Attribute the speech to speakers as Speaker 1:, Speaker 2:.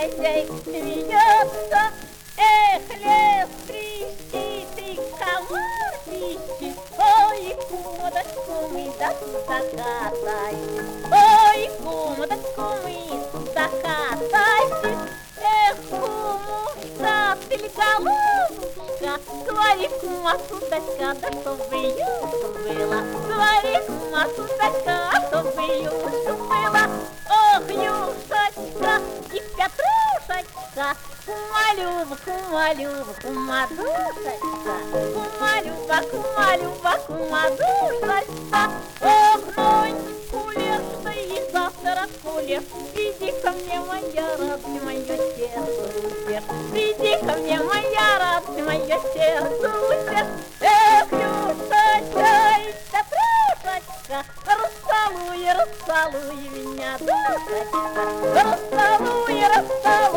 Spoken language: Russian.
Speaker 1: хозяйка смеется. Эх, лес трещит и комар пищит. Ой, кума да кумы, да туда катайся. Ой, кума да кумы, туда катайся. Эх, кумушка, ты ли голубушка, говори, кума, судачка, да чтобы юшка была. Говори, кума, судачка, чтобы юшка была. Ох, юшечка и Петрушечка, кума-люба, кума-люба, кума-душечка, кума-люба, кума-люба, кума-душечка. Ох, нонечку лешта и завтра кулеш, иди ко мне, моя радость, мое сердце утешь. Приди ко мне, моя радость, мое сердце утешь. Эх, Юшечка и Петрушечка, расцелуй, расцелуй меня, душечка, расцелуй, расцелуй.